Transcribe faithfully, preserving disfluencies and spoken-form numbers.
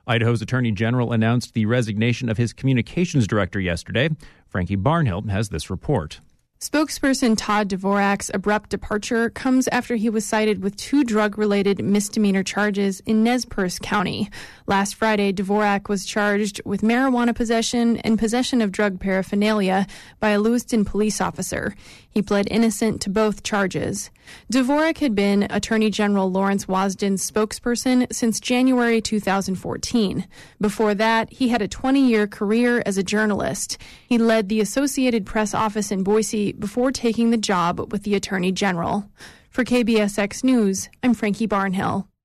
Idaho's Attorney General announced the resignation of his communications director yesterday. Frankie Barnhill has this report. Spokesperson Todd Dvorak's abrupt departure comes after he was cited with two drug-related misdemeanor charges in Nez Perce County. Last Friday, Dvorak was charged with marijuana possession and possession of drug paraphernalia by a Lewiston police officer. He pled innocent to both charges. Dvorak had been Attorney General Lawrence Wasden's spokesperson since January two thousand fourteen. Before that, he had a twenty-year career as a journalist. He led the Associated Press office in Boise before taking the job with the Attorney General. For K B S X News, I'm Frankie Barnhill.